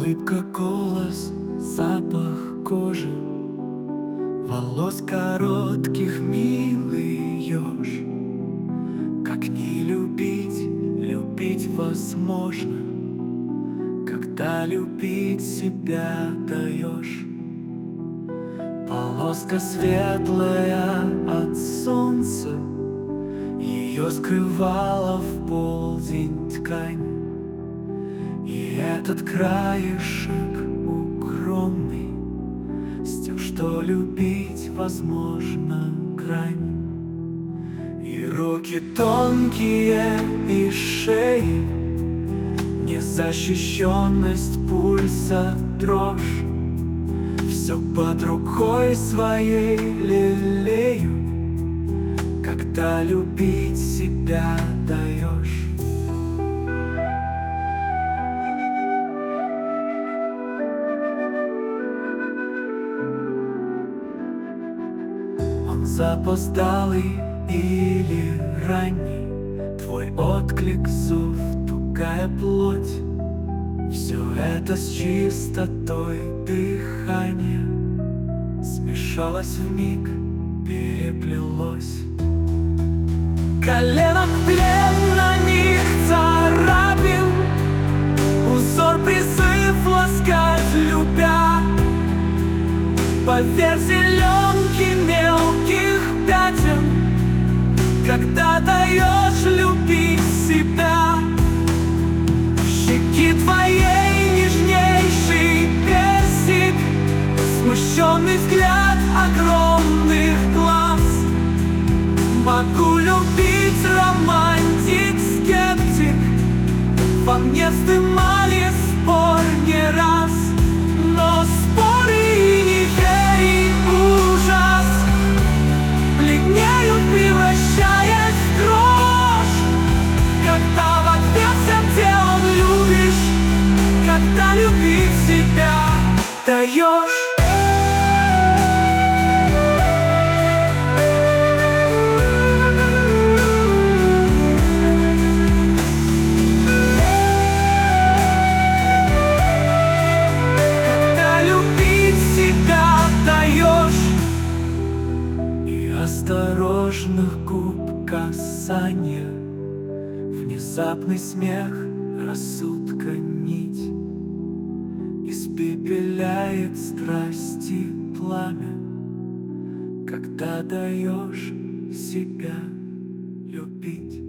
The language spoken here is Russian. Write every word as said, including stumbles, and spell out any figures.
Улыбка, голос, запах кожи, волос коротких, милый еж. Как не любить, любить возможно, когда любить себя даешь. Полоска светлая от солнца, ее скрывала в полдень ткань. И этот краешек укромный, с тем, что любить возможно грань. И руки тонкие, и шеи, незащищенность пульса, дрожь. Все под рукой своей лелею, когда любить себя даешь. Он запоздалый или ранний, твой отклик, зов, тугая плоть. Все это с чистотой дыхания смешалось вмиг, переплелось. Колено в плен, на них царапин, узор, призыв ласкать любя. Поверь, зеленки мелких пятен, когда даешь любить себя. Щеки твоей нежнейший персик, смущенный взгляд огромных глаз. Могу любить, романтик, скептик, во мне вздымали спор не раз. Но споры и неверий ужас бледнеют, превращаясь в дрожь, когда в ответ всем телом любишь, когда любить себя даешь. Осторожных губ касания, внезапный смех, рассудка нить, испепеляет страсти пламя, когда даешь себя любить.